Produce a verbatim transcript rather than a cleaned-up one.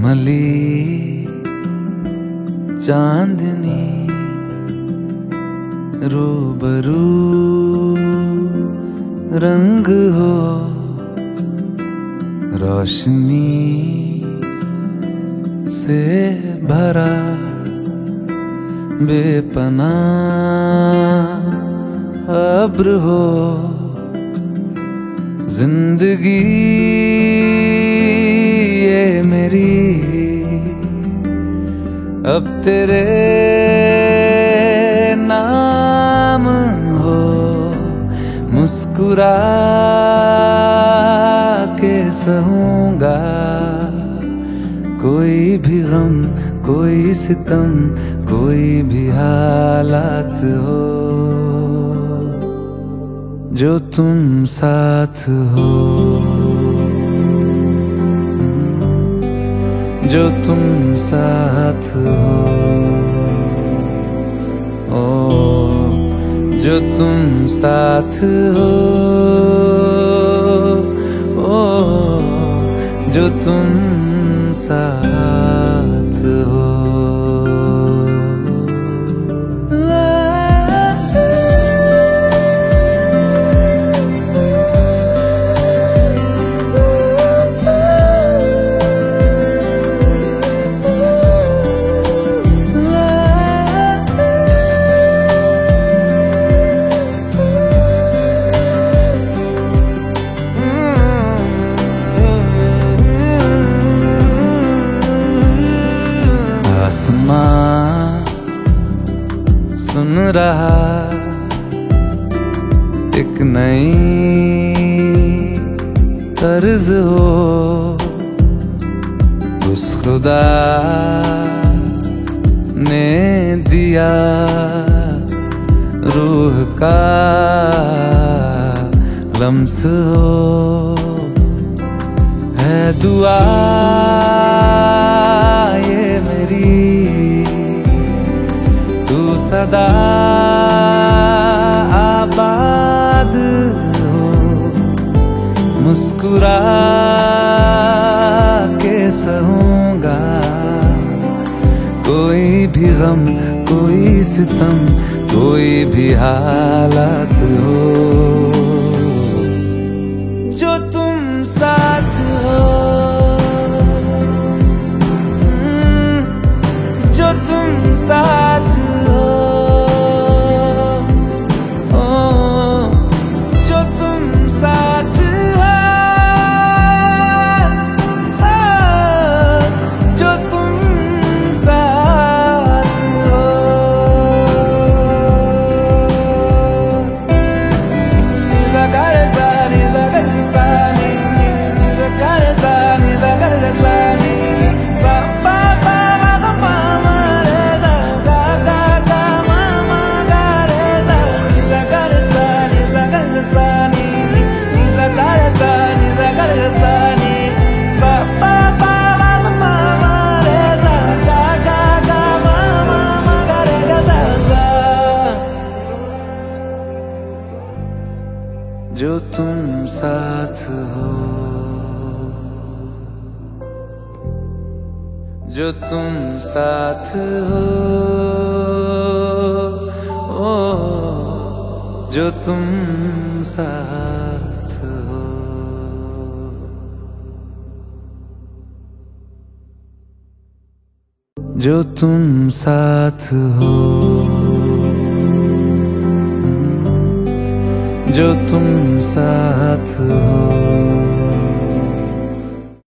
मखमली चांदनी रूबरू रंग हो, रोशनी से भरा बेपनाह अब्र हो। जिंदगी ये मेरी अब तेरे नाम हो। मुस्कुरा के सहूंगा कोई भी गम, कोई सितम, कोई भी हालात हो। जो तुम साथ हो, जो तुम साथ हो, ओ जो तुम साथ हो, ओ जो तुम साथ हो। सुन रहा एक नई तर्ज हो, उस खुदा ने दिया रूह का लम्स हो। है दुआ ये मेरी तू सदा आबाद हो। मुस्कुरा के सहूंगा कोई भी गम, कोई सितम, कोई भी हालात हो। जो तुम साथ हो, जो तुम साथ हो, ओ जो तुम साथ हो, ओ जो तुम साथ हो। ज़गरे सानी, ज़गरे सानी, ज़गरे सानी, ज़गरे सानी, सा पा पा मा पा मा रे गा गा गा गा मा मा गा रे सा। ज़गरे सानी, ज़गरे सानी, ज़गरे सानी, ज़गरे सानी, सा पा पा मा पा मा रे सा गा गा गा मा मा मा गा रे गा सा सा। जो तुम साथ हो, जो तुम साथ हो, ओ जो तुम साथ हो। जो तुम साथ हो, जो तुम साथ हो।